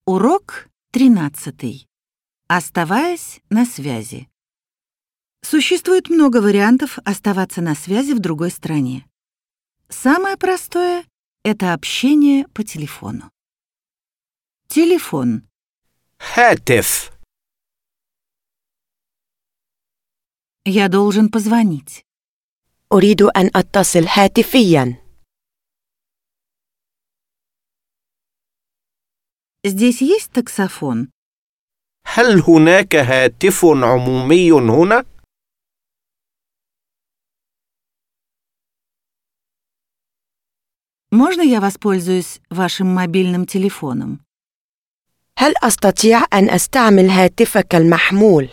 Урок 13. Оставаясь на связи. Существует много вариантов оставаться на связи в другой стране. Самое простое — это общение по телефону. Телефон. هاتف. Я должен позвонить. أريد أن أتصل هاتفياً. Здесь есть таксофон? هل هناك هاتف عمومي هنا؟ Можно я воспользуюсь вашим мобильным телефоном? هل أستطيع أن أستعمل هاتفك المحمول؟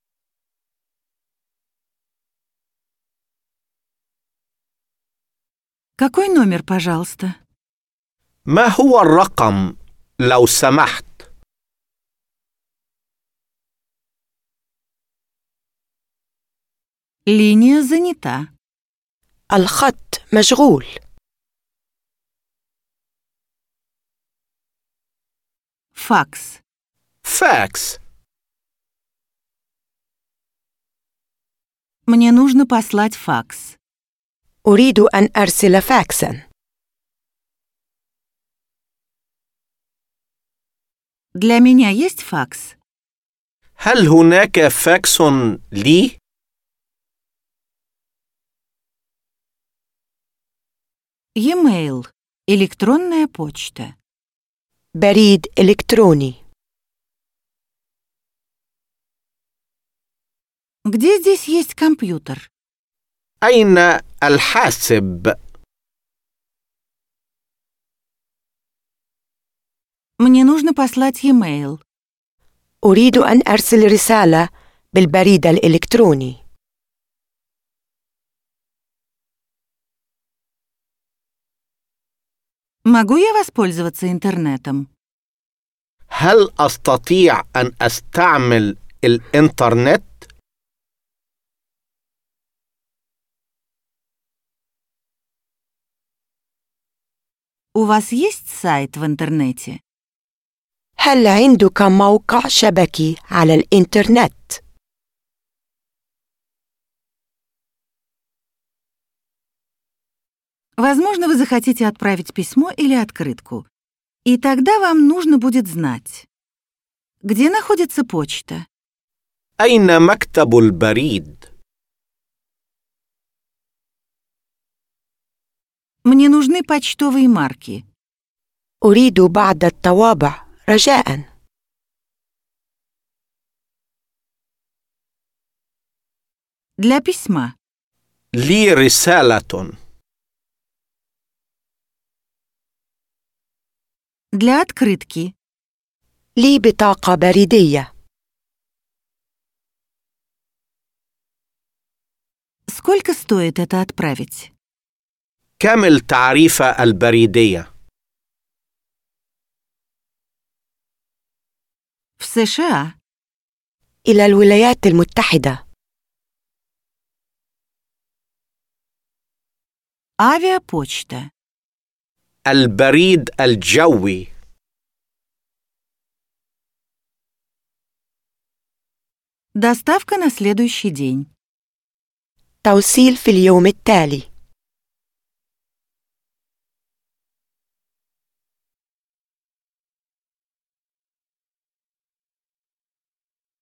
Какой номер, пожалуйста? ما هو الرقم لو سمحت؟ Линия занята. الخط مشغول. Факс. فاكس. Мне нужно послать факс. أريد أن أرسل فاكساً. Для меня есть факс? هل هناك فاكس لي؟ E-mail. Электронная почта. بريد إلكتروني. Где здесь есть компьютер? أين الحاسب؟ Мне нужно послать e-mail. أريد أن أرسل رسالة بالبريد الإلكتروني. Могу я воспользоваться интернетом? هل أستطيع أن أستعمل الإنترنت؟ У вас есть сайт в интернете? هل عندك موقع شبكي على الإنترنت؟ Возможно, вы захотите отправить письмо или открытку. И тогда вам нужно будет знать, где находится почта. أين مكتب البريد؟ Мне нужны почтовые марки. أريد بعض الطوابع رجاءً. Для письма. لي رسالة. Для открытки. لي بطاقة بريدية. Сколько стоит это отправить? كم التعريفة البريدية؟ В США. إلى الولايات المتحدة. Авиапочта. البريد الجوي. Доставка на следующий день. توصيل في اليوم التالي.